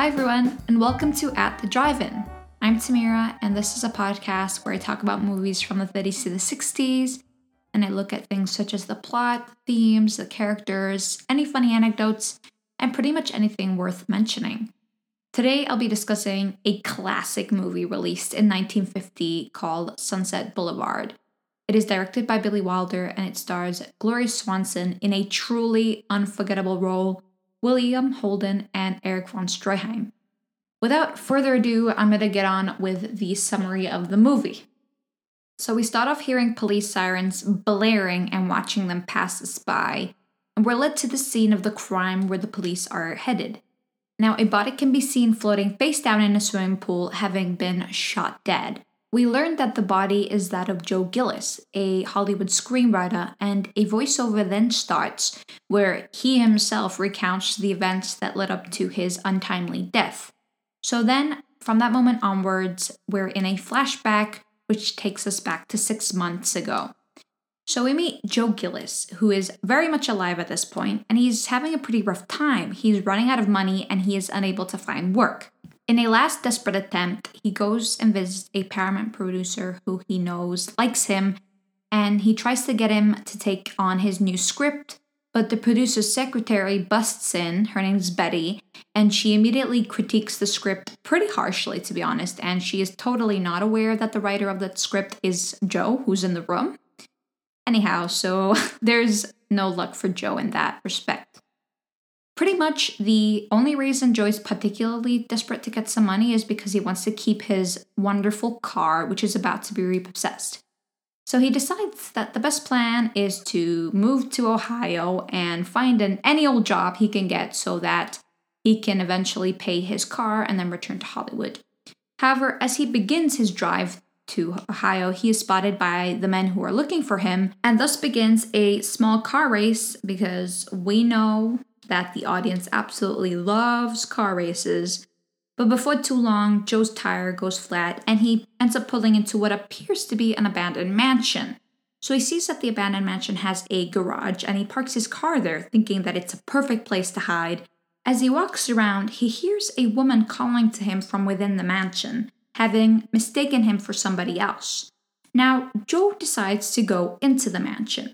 everyone, and welcome to At the Drive-In. I'm Tamira, and this is a podcast where I talk about movies from the 30s to the 60s, and I look at things such as the plot, themes, the characters, any funny anecdotes, and pretty much anything worth mentioning. Today, I'll be discussing a classic movie released in 1950 called Sunset Boulevard. It is directed by Billy Wilder, and it stars Gloria Swanson in a truly unforgettable role, William Holden, and Erich von Stroheim. Without further ado, I'm going to get on with the summary of the movie. So we start off hearing police sirens blaring and watching them pass us by, and we're led to the scene of the crime where the police are headed. Now, a body can be seen floating face down in a swimming pool, having been shot dead. We learned that the body is that of Joe Gillis, a Hollywood screenwriter, and a voiceover then starts where he himself recounts the events that led up to his untimely death. So then, from that moment onwards, we're in a flashback which takes us back to 6 months ago. So we meet Joe Gillis, who is very much alive at this point, and he's having a pretty rough time. He's running out of money and he is unable to find work. In a last desperate attempt, he goes and visits a Paramount producer who he knows likes him, and he tries to get him to take on his new script, but the producer's secretary busts in, her name's Betty, and she immediately critiques the script pretty harshly, to be honest, and she is totally not aware that the writer of that script is Joe, who's in the room. Anyhow, so there's no luck for Joe in that respect. Pretty much the only reason Joe is particularly desperate to get some money is because he wants to keep his wonderful car, which is about to be repossessed. So he decides that the best plan is to move to Ohio and find any old job he can get so that he can eventually pay his car and then return to Hollywood. However, as he begins his drive to Ohio, he is spotted by the men who are looking for him, and thus begins a small car race because we know that the audience absolutely loves car races. But before too long, Joe's tire goes flat and he ends up pulling into what appears to be an abandoned mansion. So he sees that the abandoned mansion has a garage and he parks his car there, thinking that it's a perfect place to hide. As he walks around, he hears a woman calling to him from within the mansion, having mistaken him for somebody else. Now, Joe decides to go into the mansion.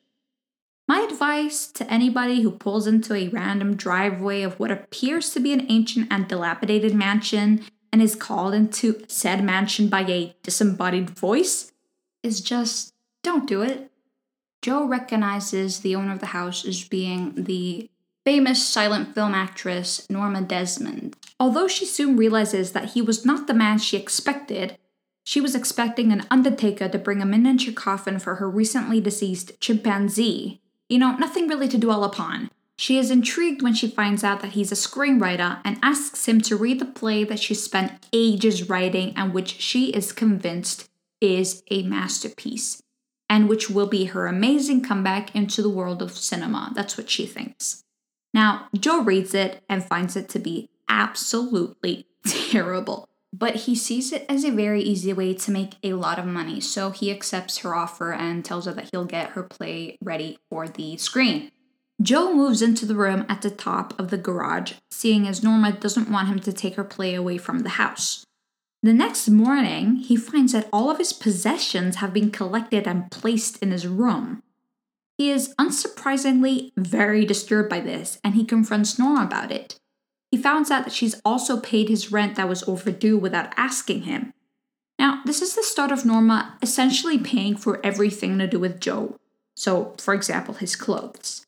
My advice to anybody who pulls into a random driveway of what appears to be an ancient and dilapidated mansion and is called into said mansion by a disembodied voice is just don't do it. Joe recognizes the owner of the house as being the famous silent film actress Norma Desmond. Although she soon realizes that he was not the man she expected, she was expecting an undertaker to bring a miniature coffin for her recently deceased chimpanzee. Nothing really to dwell upon. She is intrigued when she finds out that he's a screenwriter and asks him to read the play that she spent ages writing and which she is convinced is a masterpiece, and which will be her amazing comeback into the world of cinema. That's what she thinks. Now, Joe reads it and finds it to be absolutely terrible. But he sees it as a very easy way to make a lot of money, so he accepts her offer and tells her that he'll get her play ready for the screen. Joe moves into the room at the top of the garage, seeing as Norma doesn't want him to take her play away from the house. The next morning, he finds that all of his possessions have been collected and placed in his room. He is unsurprisingly very disturbed by this, and he confronts Norma about it. He finds out that she's also paid his rent that was overdue without asking him. Now, this is the start of Norma essentially paying for everything to do with Joe. So, for example, his clothes.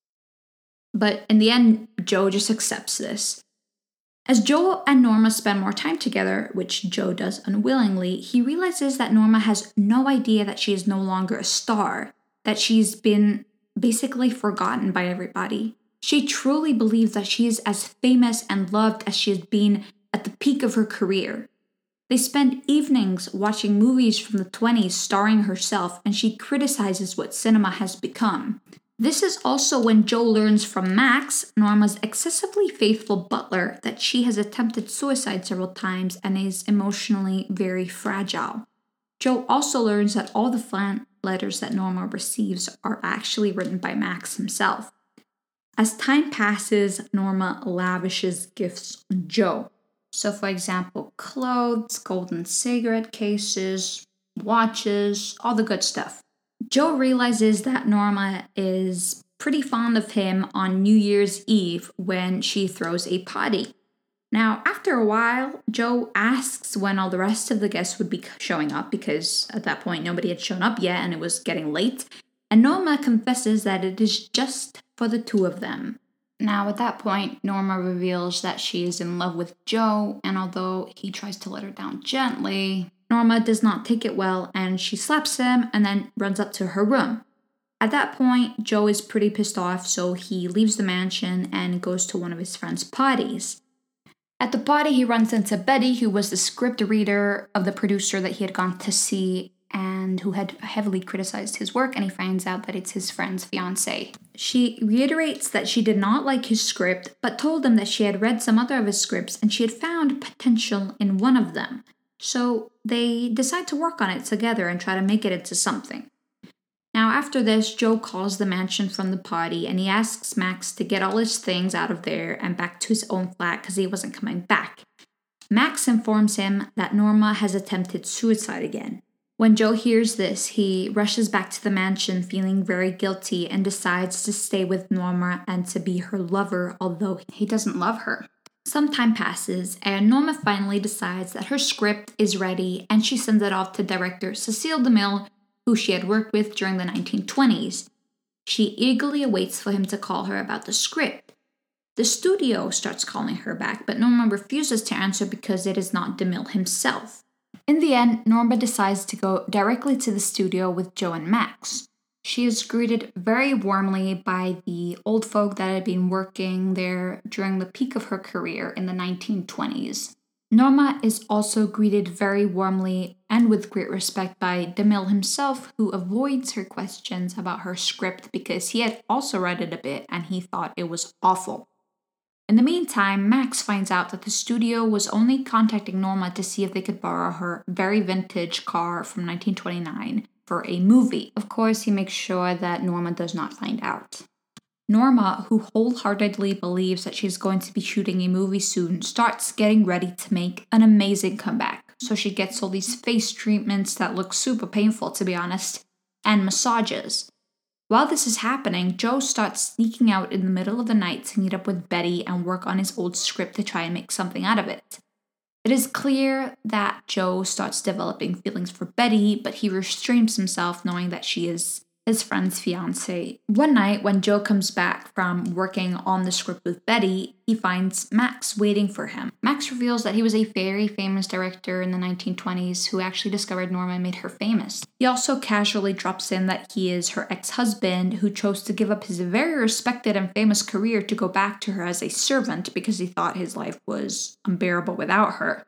But in the end, Joe just accepts this. As Joe and Norma spend more time together, which Joe does unwillingly, he realizes that Norma has no idea that she is no longer a star, that she's been basically forgotten by everybody. She truly believes that she is as famous and loved as she has been at the peak of her career. They spend evenings watching movies from the 20s starring herself, and she criticizes what cinema has become. This is also when Joe learns from Max, Norma's excessively faithful butler, that she has attempted suicide several times and is emotionally very fragile. Joe also learns that all the fan letters that Norma receives are actually written by Max himself. As time passes, Norma lavishes gifts on Joe. So, for example, clothes, golden cigarette cases, watches, all the good stuff. Joe realizes that Norma is pretty fond of him on New Year's Eve when she throws a party. Now, after a while, Joe asks when all the rest of the guests would be showing up because at that point nobody had shown up yet and it was getting late. And Norma confesses that it is just for the two of them. Now, at that point, Norma reveals that she is in love with Joe, and although he tries to let her down gently, Norma does not take it well and she slaps him and then runs up to her room. At that point, Joe is pretty pissed off, so he leaves the mansion and goes to one of his friends' parties. At the party, he runs into Betty, who was the script reader of the producer that he had gone to see and who had heavily criticized his work, and he finds out that it's his friend's fiancé. She reiterates that she did not like his script, but told him that she had read some other of his scripts and she had found potential in one of them. So they decide to work on it together and try to make it into something. Now, after this, Joe calls the mansion from the party and he asks Max to get all his things out of there and back to his own flat because he wasn't coming back. Max informs him that Norma has attempted suicide again. When Joe hears this, he rushes back to the mansion feeling very guilty and decides to stay with Norma and to be her lover, although he doesn't love her. Some time passes, and Norma finally decides that her script is ready, and she sends it off to director Cecile DeMille, who she had worked with during the 1920s. She eagerly awaits for him to call her about the script. The studio starts calling her back, but Norma refuses to answer because it is not DeMille himself. In the end, Norma decides to go directly to the studio with Joe and Max. She is greeted very warmly by the old folk that had been working there during the peak of her career in the 1920s. Norma is also greeted very warmly and with great respect by DeMille himself, who avoids her questions about her script because he had also read it a bit and he thought it was awful. In the meantime, Max finds out that the studio was only contacting Norma to see if they could borrow her very vintage car from 1929 for a movie. Of course, he makes sure that Norma does not find out. Norma, who wholeheartedly believes that she's going to be shooting a movie soon, starts getting ready to make an amazing comeback. So she gets all these face treatments that look super painful, to be honest, and massages. While this is happening, Joe starts sneaking out in the middle of the night to meet up with Betty and work on his old script to try and make something out of it. It is clear that Joe starts developing feelings for Betty, but he restrains himself knowing that she is his friend's fiancée. One night, when Joe comes back from working on the script with Betty, he finds Max waiting for him. Max reveals that he was a very famous director in the 1920s who actually discovered Norma and made her famous. He also casually drops in that he is her ex-husband who chose to give up his very respected and famous career to go back to her as a servant because he thought his life was unbearable without her.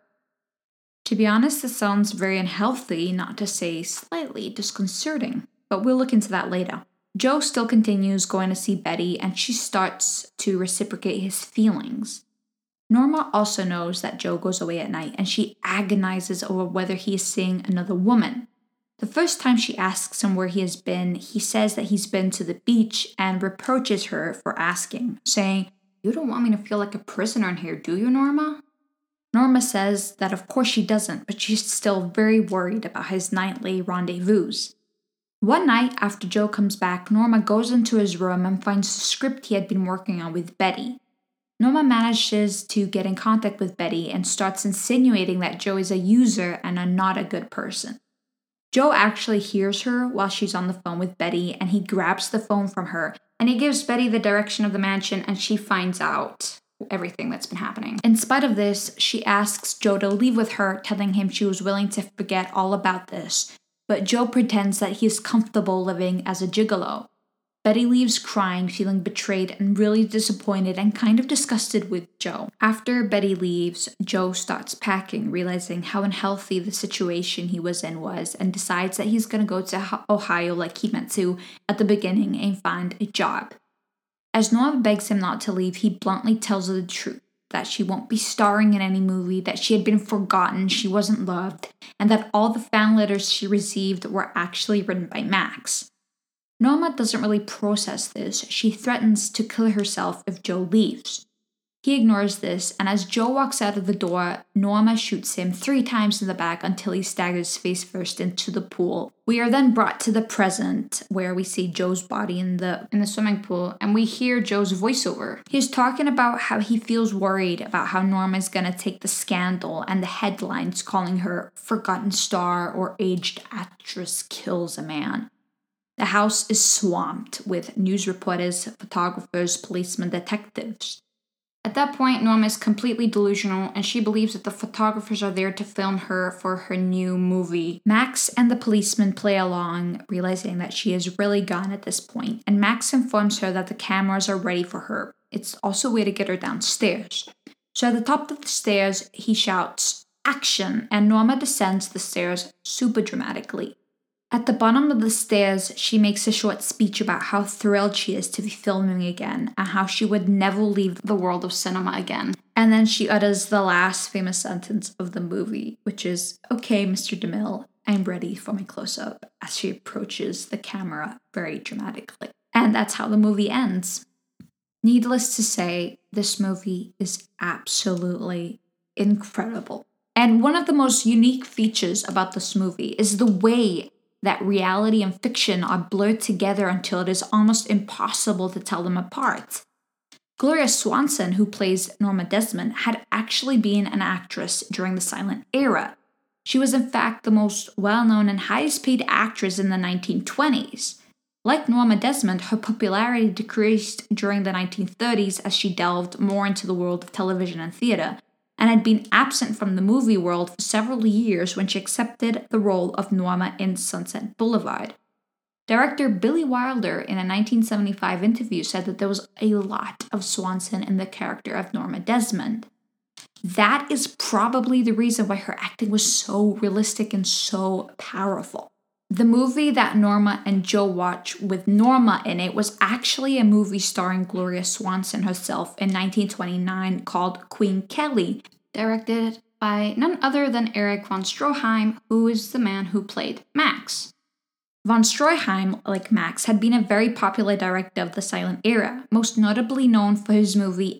To be honest, this sounds very unhealthy, not to say slightly disconcerting. But we'll look into that later. Joe still continues going to see Betty, and she starts to reciprocate his feelings. Norma also knows that Joe goes away at night, and she agonizes over whether he is seeing another woman. The first time she asks him where he has been, he says that he's been to the beach and reproaches her for asking, saying, "You don't want me to feel like a prisoner in here, do you, Norma?" Norma says that of course she doesn't, but she's still very worried about his nightly rendezvous. One night, after Joe comes back, Norma goes into his room and finds the script he had been working on with Betty. Norma manages to get in contact with Betty and starts insinuating that Joe is a user and not a good person. Joe actually hears her while she's on the phone with Betty, and he grabs the phone from her, and he gives Betty the direction of the mansion, and she finds out everything that's been happening. In spite of this, she asks Joe to leave with her, telling him she was willing to forget all about this. But Joe pretends that he is comfortable living as a gigolo. Betty leaves crying, feeling betrayed and really disappointed and kind of disgusted with Joe. After Betty leaves, Joe starts packing, realizing how unhealthy the situation he was in was, and decides that he's going to go to Ohio like he meant to at the beginning and find a job. As Norma begs him not to leave, he bluntly tells her the truth. That she won't be starring in any movie, that she had been forgotten, she wasn't loved, and that all the fan letters she received were actually written by Max. Norma doesn't really process this. She threatens to kill herself if Joe leaves. He ignores this, and as Joe walks out of the door, Norma shoots him 3 times in the back until he staggers face first into the pool. We are then brought to the present, where we see Joe's body in the swimming pool, and we hear Joe's voiceover. He's talking about how he feels worried about how Norma is going to take the scandal and the headlines calling her forgotten star or aged actress kills a man. The house is swamped with news reporters, photographers, policemen, detectives. At that point, Norma is completely delusional, and she believes that the photographers are there to film her for her new movie. Max and the policeman play along, realizing that she is really gone at this point, and Max informs her that the cameras are ready for her. It's also a way to get her downstairs. So at the top of the stairs, he shouts, "Action!" and Norma descends the stairs super dramatically. At the bottom of the stairs, she makes a short speech about how thrilled she is to be filming again and how she would never leave the world of cinema again. And then she utters the last famous sentence of the movie, which is, "Okay, Mr. DeMille, I'm ready for my close-up," as she approaches the camera very dramatically. And that's how the movie ends. Needless to say, this movie is absolutely incredible. And one of the most unique features about this movie is the way that reality and fiction are blurred together until it is almost impossible to tell them apart. Gloria Swanson, who plays Norma Desmond, had actually been an actress during the silent era. She was in fact the most well-known and highest-paid actress in the 1920s. Like Norma Desmond, her popularity decreased during the 1930s as she delved more into the world of television and theater, and had been absent from the movie world for several years when she accepted the role of Norma in Sunset Boulevard. Director Billy Wilder, in a 1975 interview, said that there was a lot of Swanson in the character of Norma Desmond. That is probably the reason why her acting was so realistic and so powerful. The movie that Norma and Joe watch with Norma in it was actually a movie starring Gloria Swanson herself in 1929 called Queen Kelly, directed by none other than Erich von Stroheim, who is the man who played Max. Von Stroheim, like Max, had been a very popular director of the silent era, most notably known for his movie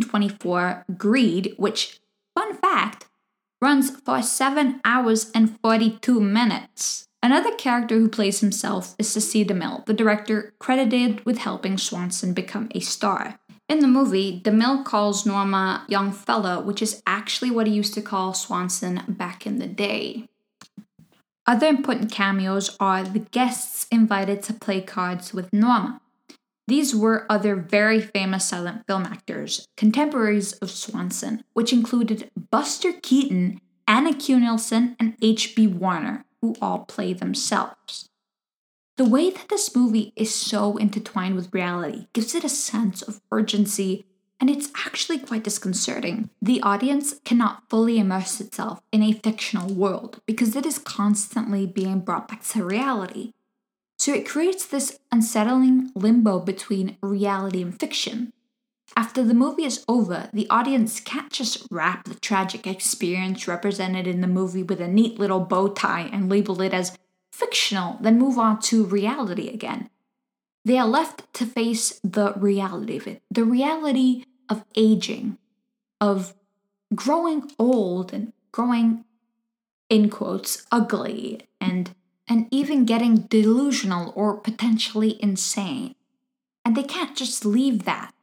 1924 Greed, which, fun fact, runs for 7 hours and 42 minutes. Another character who plays himself is Cecil DeMille, the director credited with helping Swanson become a star. In the movie, DeMille calls Norma young fella, which is actually what he used to call Swanson back in the day. Other important cameos are the guests invited to play cards with Norma. These were other very famous silent film actors, contemporaries of Swanson, which included Buster Keaton, Anna Q. Nelson, and H.B. Warner, who all play themselves. The way that this movie is so intertwined with reality gives it a sense of urgency, and it's actually quite disconcerting. The audience cannot fully immerse itself in a fictional world because it is constantly being brought back to reality. So it creates this unsettling limbo between reality and fiction. After the movie is over, the audience can't just wrap the tragic experience represented in the movie with a neat little bow tie and label it as fictional, then move on to reality again. They are left to face the reality of it, the reality of aging, of growing old and growing, in quotes, ugly, and even getting delusional or potentially insane. And they can't just leave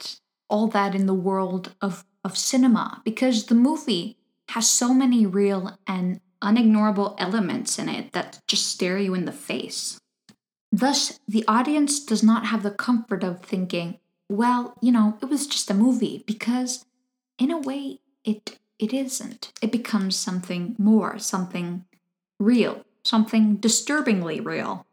all that in the world of cinema, because the movie has so many real and unignorable elements in it that just stare you in the face. Thus, the audience does not have the comfort of thinking, well, it was just a movie, because in a way, it isn't. It becomes something more, something real, something disturbingly real.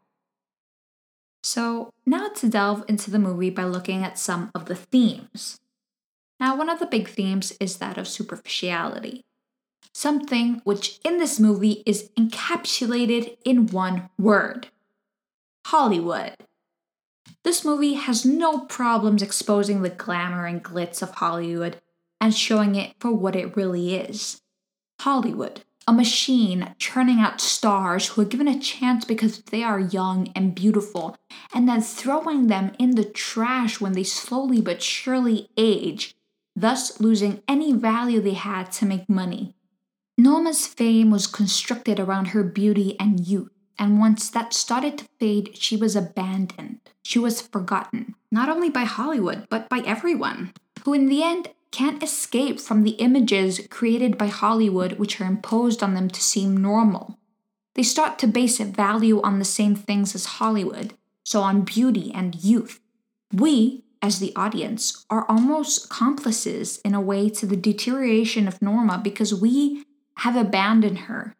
So now to delve into the movie by looking at some of the themes. Now, one of the big themes is that of superficiality. Something which in this movie is encapsulated in one word: Hollywood. This movie has no problems exposing the glamour and glitz of Hollywood and showing it for what it really is. Hollywood, a machine churning out stars who are given a chance because they are young and beautiful, and then throwing them in the trash when they slowly but surely age, thus losing any value they had to make money. Norma's fame was constructed around her beauty and youth, and once that started to fade, she was abandoned. She was forgotten, not only by Hollywood, but by everyone, who in the end can't escape from the images created by Hollywood which are imposed on them to seem normal. They start to base value on the same things as Hollywood, so on beauty and youth. We, as the audience, are almost accomplices in a way to the deterioration of Norma because we have abandoned her.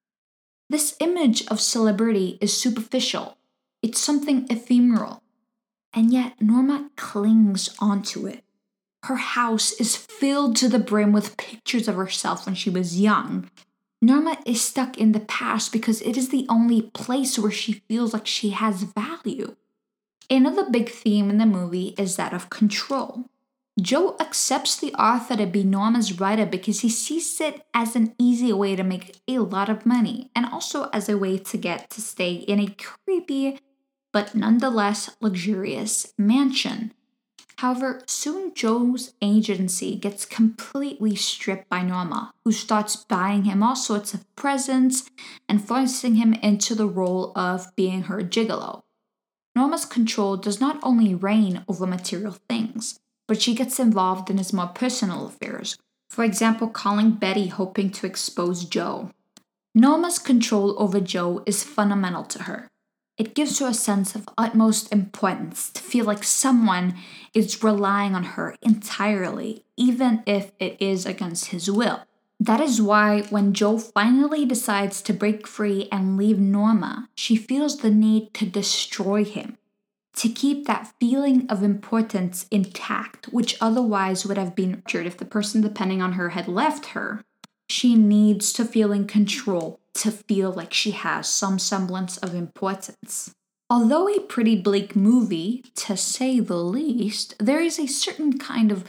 This image of celebrity is superficial. It's something ephemeral. And yet Norma clings onto it. Her house is filled to the brim with pictures of herself when she was young. Norma is stuck in the past because it is the only place where she feels like she has value. Another big theme in the movie is that of control. Joe accepts the author to be Norma's writer because he sees it as an easy way to make a lot of money and also as a way to get to stay in a creepy but nonetheless luxurious mansion. However, soon Joe's agency gets completely stripped by Norma, who starts buying him all sorts of presents and forcing him into the role of being her gigolo. Norma's control does not only reign over material things, but she gets involved in his more personal affairs. For example, calling Betty hoping to expose Joe. Norma's control over Joe is fundamental to her. It gives her a sense of utmost importance to feel like someone is relying on her entirely, even if it is against his will. That is why when Joe finally decides to break free and leave Norma, she feels the need to destroy him, to keep that feeling of importance intact, which otherwise would have been ruptured if the person depending on her had left her. She needs to feel in control, to feel like she has some semblance of importance. Although a pretty bleak movie, to say the least, there is a certain kind of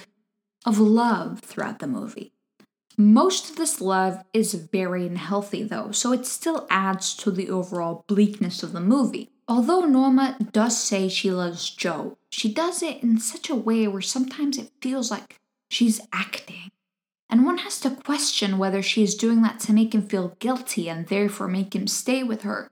love throughout the movie. Most of this love is very unhealthy though, so it still adds to the overall bleakness of the movie. Although Norma does say she loves Joe, she does it in such a way where sometimes it feels like she's acting. And one has to question whether she is doing that to make him feel guilty and therefore make him stay with her.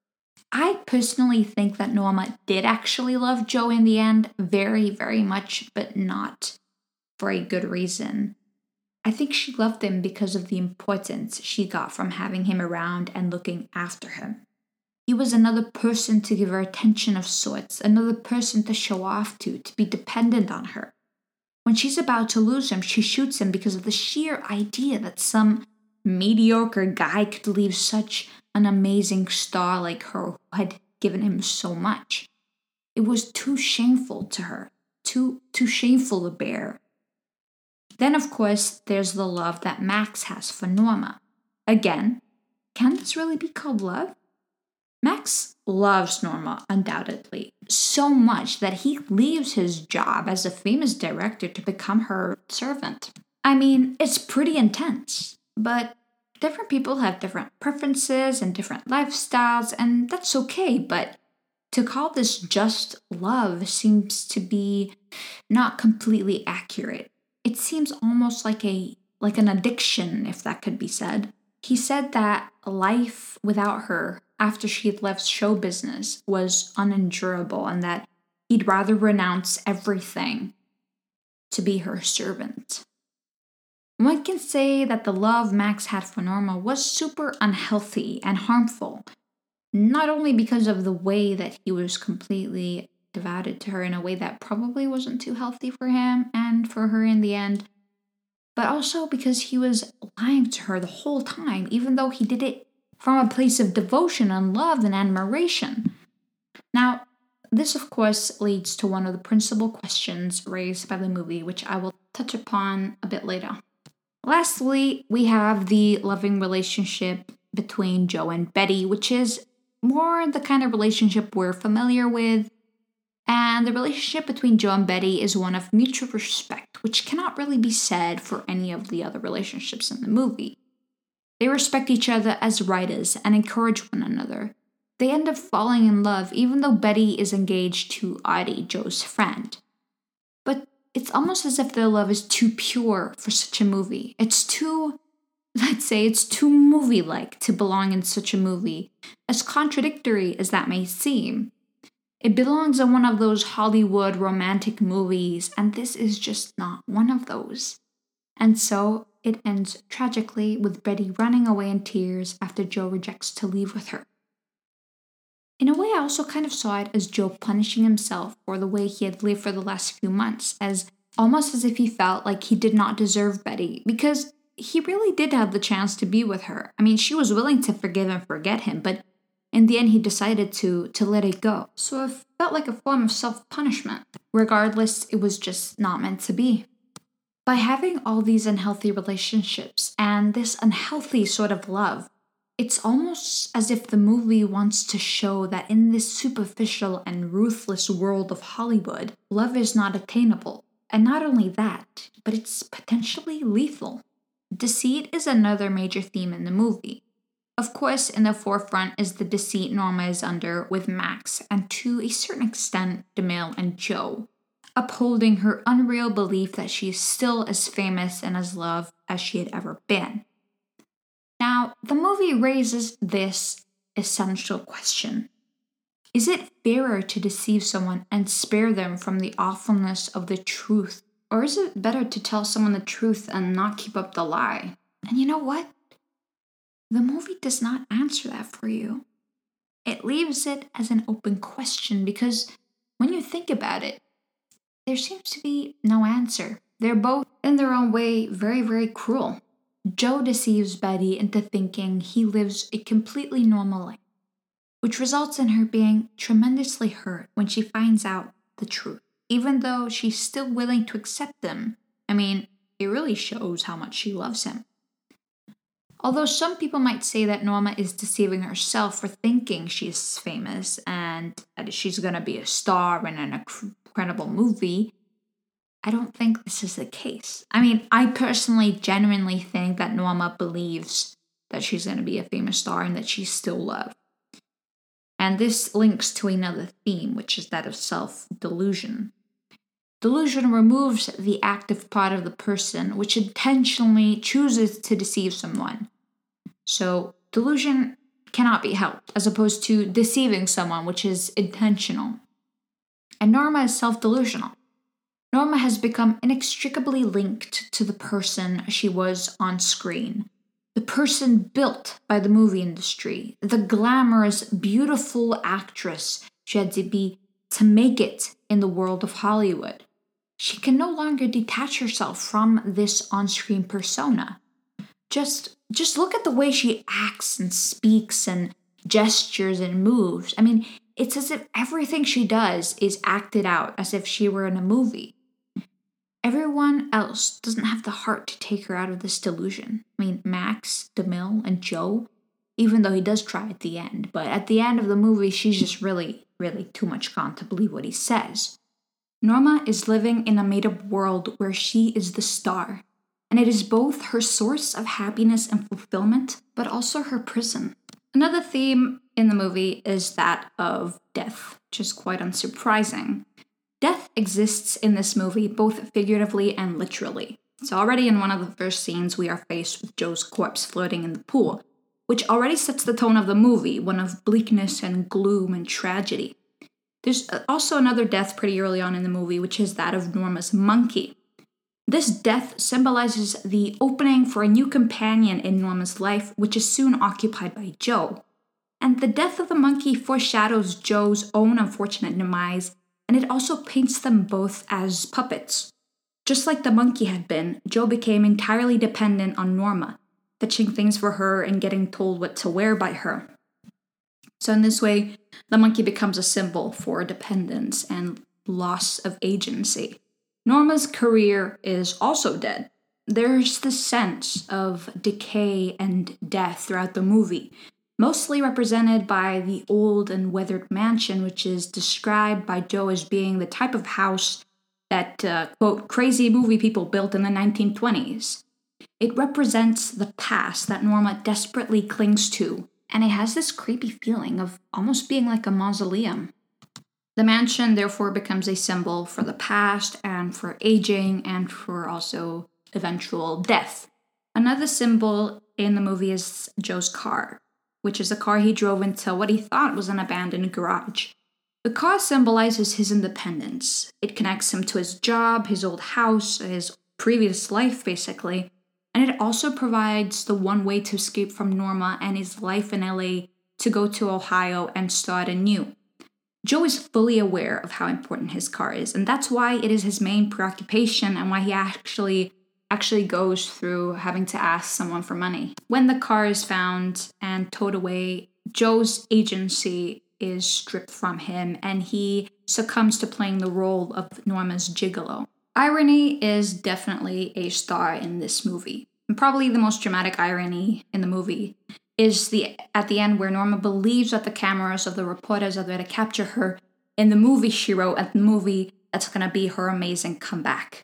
I personally think that Norma did actually love Joe in the end, very, very much, but not for a good reason. I think she loved him because of the importance she got from having him around and looking after him. He was another person to give her attention of sorts, another person to show off to be dependent on her. When she's about to lose him, she shoots him because of the sheer idea that some mediocre guy could leave such an amazing star like her who had given him so much. It was too shameful to her, too shameful to bear. Then, of course, there's the love that Max has for Norma. Again, can this really be called love? Max loves Norma, undoubtedly, so much that he leaves his job as a famous director to become her servant. I mean, it's pretty intense, but different people have different preferences and different lifestyles, and that's okay, but to call this just love seems to be not completely accurate. It seems almost like an addiction, if that could be said. He said that life without her after she had left show business was unendurable and that he'd rather renounce everything to be her servant. One can say that the love Max had for Norma was super unhealthy and harmful, not only because of the way that he was completely devoted to her in a way that probably wasn't too healthy for him and for her in the end, but also because he was lying to her the whole time, even though he did it from a place of devotion and love and admiration. Now, this of course leads to one of the principal questions raised by the movie, which I will touch upon a bit later. Lastly, we have the loving relationship between Joe and Betty, which is more the kind of relationship we're familiar with. And the relationship between Joe and Betty is one of mutual respect, which cannot really be said for any of the other relationships in the movie. They respect each other as writers and encourage one another. They end up falling in love even though Betty is engaged to Audie, Joe's friend. But it's almost as if their love is too pure for such a movie. It's too movie-like to belong in such a movie, as contradictory as that may seem. It belongs in one of those Hollywood romantic movies, and this is just not one of those. And so it ends tragically with Betty running away in tears after Joe rejects to leave with her. In a way, I also kind of saw it as Joe punishing himself for the way he had lived for the last few months, as almost as if he felt like he did not deserve Betty, because he really did have the chance to be with her. I mean, she was willing to forgive and forget him, but in the end, he decided to let it go. So it felt like a form of self-punishment. Regardless, it was just not meant to be. By having all these unhealthy relationships and this unhealthy sort of love, it's almost as if the movie wants to show that in this superficial and ruthless world of Hollywood, love is not attainable. And not only that, but it's potentially lethal. Deceit is another major theme in the movie. Of course, in the forefront is the deceit Norma is under with Max, and to a certain extent, DeMille and Joe, upholding her unreal belief that she is still as famous and as loved as she had ever been. Now, the movie raises this essential question. Is it fairer to deceive someone and spare them from the awfulness of the truth? Or is it better to tell someone the truth and not keep up the lie? And you know what? The movie does not answer that for you. It leaves it as an open question because when you think about it, there seems to be no answer. They're both, in their own way, very, very cruel. Joe deceives Betty into thinking he lives a completely normal life, which results in her being tremendously hurt when she finds out the truth, even though she's still willing to accept him. I mean, it really shows how much she loves him. Although some people might say that Norma is deceiving herself for thinking she's famous and that she's going to be a star in an incredible movie, I don't think this is the case. I mean, I personally genuinely think that Norma believes that she's going to be a famous star and that she's still loved. And this links to another theme, which is that of self-delusion. Delusion removes the active part of the person which intentionally chooses to deceive someone. So, delusion cannot be helped, as opposed to deceiving someone, which is intentional. And Norma is self-delusional. Norma has become inextricably linked to the person she was on screen. The person built by the movie industry, the glamorous, beautiful actress she had to be to make it in the world of Hollywood. She can no longer detach herself from this on-screen persona. Just look at the way she acts and speaks and gestures and moves. I mean, it's as if everything she does is acted out as if she were in a movie. Everyone else doesn't have the heart to take her out of this delusion. I mean, Max, DeMille, and Joe, even though he does try at the end. But at the end of the movie, she's just really, really too much gone to believe what he says. Norma is living in a made-up world where she is the star, and it is both her source of happiness and fulfillment, but also her prison. Another theme in the movie is that of death, which is quite unsurprising. Death exists in this movie both figuratively and literally. So already in one of the first scenes, we are faced with Joe's corpse floating in the pool, which already sets the tone of the movie, one of bleakness and gloom and tragedy. There's also another death pretty early on in the movie, which is that of Norma's monkey. This death symbolizes the opening for a new companion in Norma's life, which is soon occupied by Joe. And the death of the monkey foreshadows Joe's own unfortunate demise, and it also paints them both as puppets. Just like the monkey had been, Joe became entirely dependent on Norma, fetching things for her and getting told what to wear by her. So in this way, the monkey becomes a symbol for dependence and loss of agency. Norma's career is also dead. There's this sense of decay and death throughout the movie, mostly represented by the old and weathered mansion, which is described by Joe as being the type of house that, quote, crazy movie people built in the 1920s. It represents the past that Norma desperately clings to, and it has this creepy feeling of almost being like a mausoleum. The mansion therefore becomes a symbol for the past and for aging and for also eventual death. Another symbol in the movie is Joe's car, which is a car he drove into what he thought was an abandoned garage. The car symbolizes his independence. It connects him to his job, his old house, his previous life, basically. And it also provides the one way to escape from Norma and his life in LA to go to Ohio and start anew. Joe is fully aware of how important his car is, and that's why it is his main preoccupation and why he actually goes through having to ask someone for money. When the car is found and towed away, Joe's agency is stripped from him and he succumbs to playing the role of Norma's gigolo. Irony is definitely a star in this movie. And probably the most dramatic irony in the movie is at the end where Norma believes that the cameras of the reporters are there to capture her in the movie she wrote, and the movie that's going to be her amazing comeback.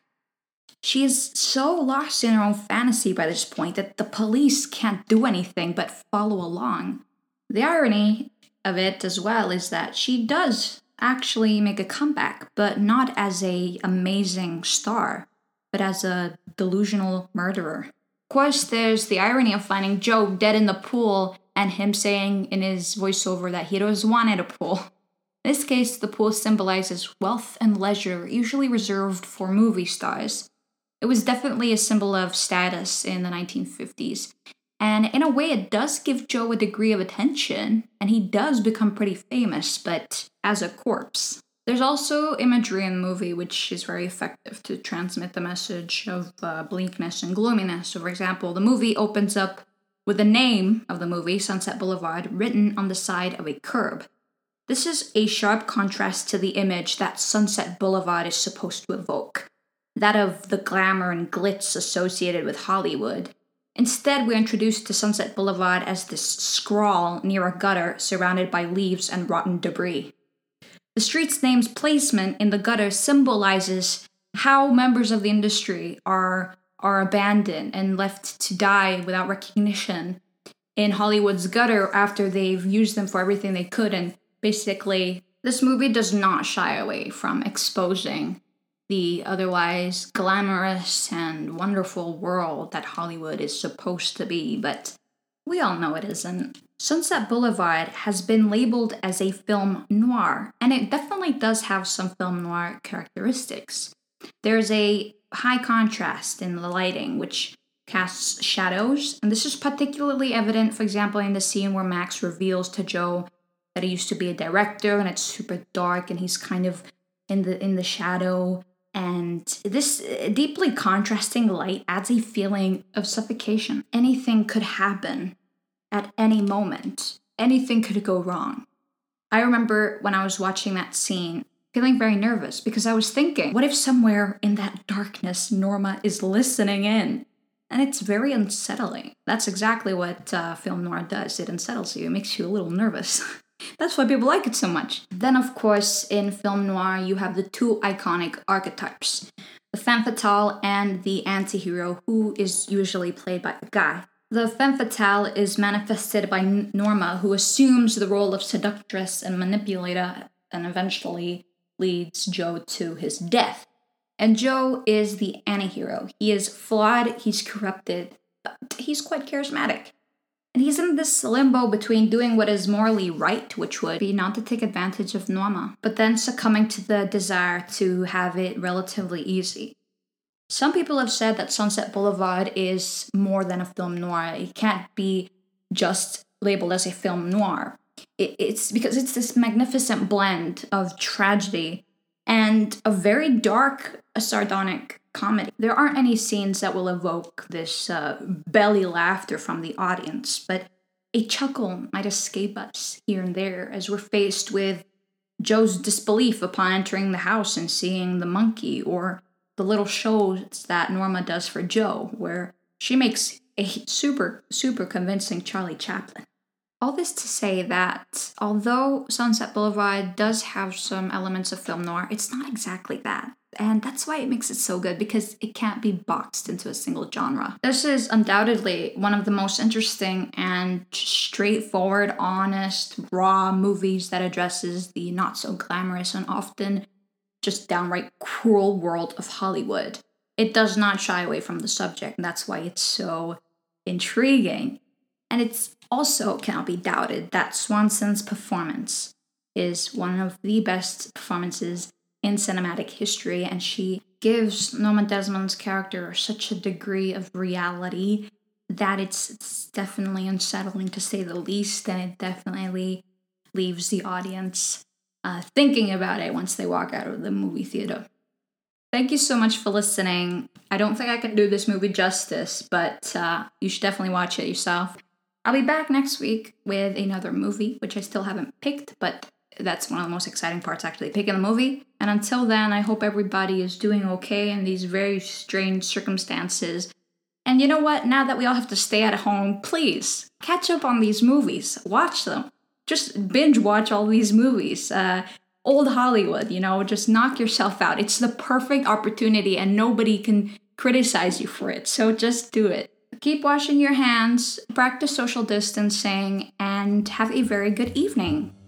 She is so lost in her own fantasy by this point that the police can't do anything but follow along. The irony of it as well is that she does actually make a comeback, but not as a amazing star, but as a delusional murderer. Of course, there's the irony of finding Joe dead in the pool and him saying in his voiceover that he always wanted a pool. In this case, the pool symbolizes wealth and leisure, usually reserved for movie stars. It was definitely a symbol of status in the 1950s. And in a way, it does give Joe a degree of attention, and he does become pretty famous, but as a corpse. There's also imagery in the movie which is very effective to transmit the message of bleakness and gloominess. So, for example, the movie opens up with the name of the movie, Sunset Boulevard, written on the side of a curb. This is a sharp contrast to the image that Sunset Boulevard is supposed to evoke, that of the glamour and glitz associated with Hollywood. Instead, we're introduced to Sunset Boulevard as this scrawl near a gutter surrounded by leaves and rotten debris. The street's name's placement in the gutter symbolizes how members of the industry are abandoned and left to die without recognition in Hollywood's gutter after they've used them for everything they could. And basically, this movie does not shy away from exposing the otherwise glamorous and wonderful world that Hollywood is supposed to be, but we all know it isn't. Sunset Boulevard has been labeled as a film noir, and it definitely does have some film noir characteristics. There's a high contrast in the lighting, which casts shadows, and this is particularly evident, for example, in the scene where Max reveals to Joe that he used to be a director, and it's super dark, and he's kind of in the shadow. And this deeply contrasting light adds a feeling of suffocation. Anything could happen at any moment. Anything could go wrong. I remember when I was watching that scene, feeling very nervous because I was thinking, what if somewhere in that darkness Norma is listening in? And it's very unsettling. That's exactly what film noir does. It unsettles you. It makes you a little nervous. That's why people like it so much. Then, of course, in film noir, you have the two iconic archetypes, the femme fatale and the anti-hero, who is usually played by a guy. The femme fatale is manifested by Norma, who assumes the role of seductress and manipulator and eventually leads Joe to his death. And Joe is the anti-hero. He is flawed, he's corrupted, but he's quite charismatic. And he's in this limbo between doing what is morally right, which would be not to take advantage of Norma, but then succumbing to the desire to have it relatively easy. Some people have said that Sunset Boulevard is more than a film noir. It can't be just labeled as a film noir. It's because it's this magnificent blend of tragedy and a very dark, sardonic comedy. There aren't any scenes that will evoke this belly laughter from the audience, but a chuckle might escape us here and there as we're faced with Joe's disbelief upon entering the house and seeing the monkey, or the little shows that Norma does for Joe, where she makes a super, super convincing Charlie Chaplin. All this to say that although Sunset Boulevard does have some elements of film noir, it's not exactly that. And that's why it makes it so good, because it can't be boxed into a single genre. This is undoubtedly one of the most interesting and straightforward, honest, raw movies that addresses the not so glamorous and often just downright cruel world of Hollywood. It does not shy away from the subject, and that's why it's so intriguing. And it's also cannot be doubted that Swanson's performance is one of the best performances in cinematic history, and she gives Norma Desmond's character such a degree of reality that it's definitely unsettling, to say the least, and it definitely leaves the audience thinking about it once they walk out of the movie theater. Thank you so much for listening. I don't think I can do this movie justice, but you should definitely watch it yourself. I'll be back next week with another movie, which I still haven't picked, but that's one of the most exciting parts, actually, picking the movie. And until then, I hope everybody is doing okay in these very strange circumstances. And you know what? Now that we all have to stay at home, please catch up on these movies. Watch them. Just binge watch all these movies. Old Hollywood, just knock yourself out. It's the perfect opportunity and nobody can criticize you for it. So just do it. Keep washing your hands, practice social distancing, and have a very good evening.